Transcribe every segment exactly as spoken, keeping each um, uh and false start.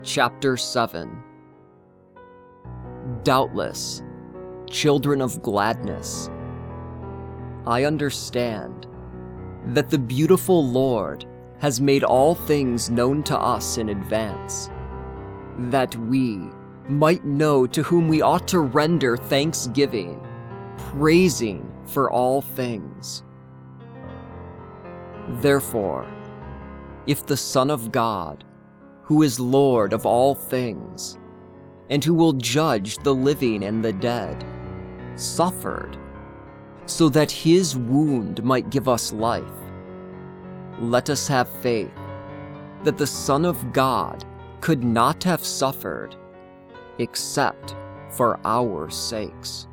Chapter seven. Doubtless, children of gladness, I understand that the beautiful Lord has made all things known to us in advance, that we might know to whom we ought to render thanksgiving, praising for all things. Therefore, if the Son of God, who is Lord of all things, and who will judge the living and the dead, suffered, so that his wound might give us life, let us have faith that the Son of God could not have suffered except for our sakes.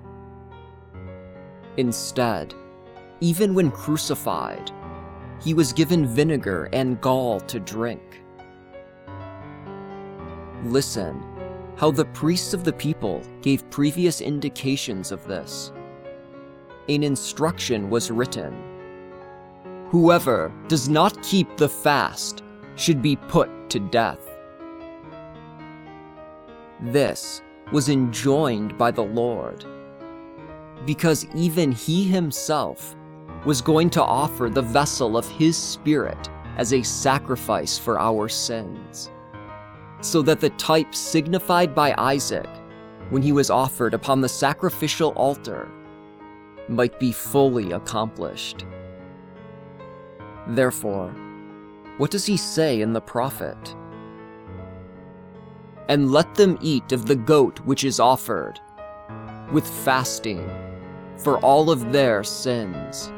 Instead, even when crucified, he was given vinegar and gall to drink. Listen how the priests of the people gave previous indications of this. An instruction was written: whoever does not keep the fast should be put to death. This was enjoined by the Lord, because even he himself was going to offer the vessel of his Spirit as a sacrifice for our sins, so that the type signified by Isaac, when he was offered upon the sacrificial altar, might be fully accomplished. Therefore, what does he say in the prophet? And let them eat of the goat which is offered, with fasting, for all of their sins.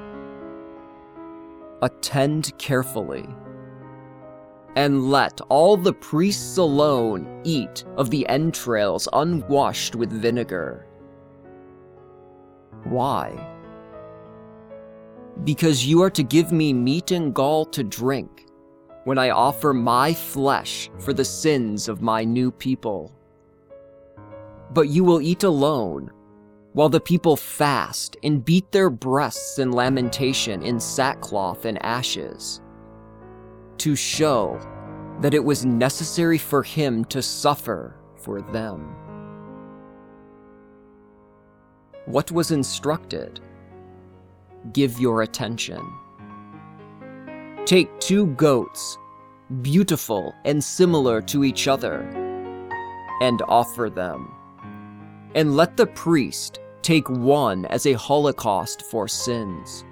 Attend carefully, and let all the priests alone eat of the entrails unwashed with vinegar. Why? Because you are to give me meat and gall to drink when I offer my flesh for the sins of my new people. But you will eat alone, while the people fast and beat their breasts in lamentation in sackcloth and ashes, to show that it was necessary for him to suffer for them. What was instructed? Give your attention. Take two goats, beautiful and similar to each other, and offer them. And let the priest take one as a holocaust for sins.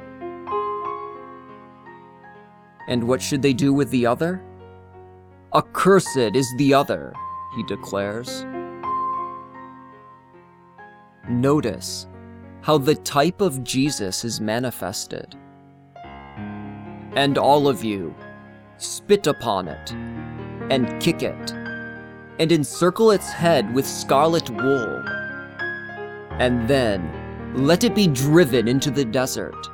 And what should they do with the other? Accursed is the other, he declares. Notice how the type of Jesus is manifested. And all of you, spit upon it, and kick it, and encircle its head with scarlet wool, and then let it be driven into the desert.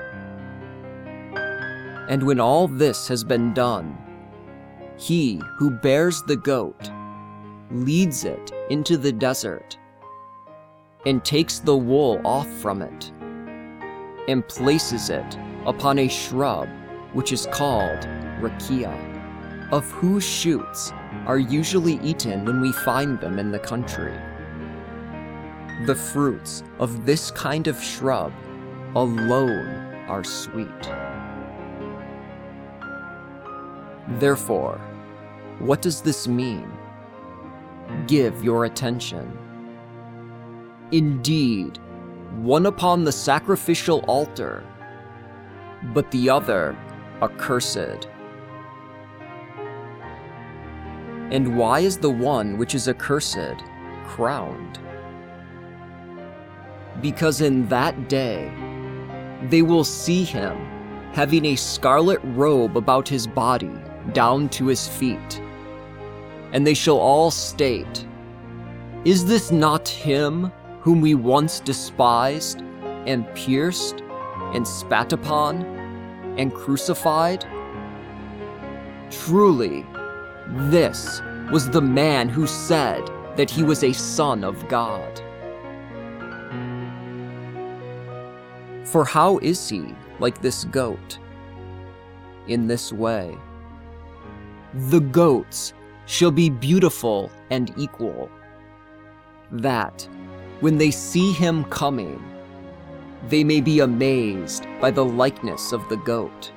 And when all this has been done, he who bears the goat leads it into the desert, and takes the wool off from it, and places it upon a shrub which is called rakia, of whose shoots are usually eaten when we find them in the country. The fruits of this kind of shrub alone are sweet. Therefore, what does this mean? Give your attention. Indeed, one upon the sacrificial altar, but the other accursed. And why is the one which is accursed crowned? Because in that day they will see him having a scarlet robe about his body down to his feet, and they shall all state, "Is this not him whom we once despised, and pierced, and spat upon, and crucified? Truly, this was the man who said that he was a son of God." For how is he like this goat? In this way: the goats shall be beautiful and equal, that, when they see him coming, they may be amazed by the likeness of the goat.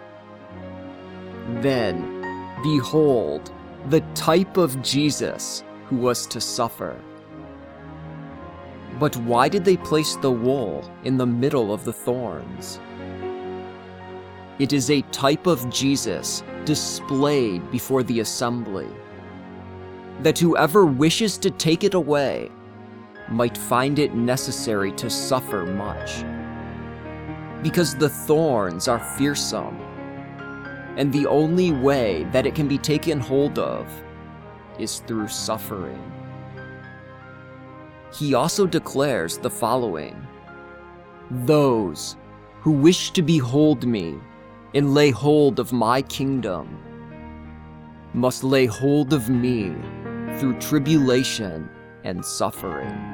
Then, behold, the type of Jesus who was to suffer. But why did they place the wool in the middle of the thorns? It is a type of Jesus displayed before the assembly, that whoever wishes to take it away might find it necessary to suffer much. Because the thorns are fearsome, and the only way that it can be taken hold of is through suffering. He also declares the following: "Those who wish to behold me and lay hold of my kingdom must lay hold of me through tribulation and suffering."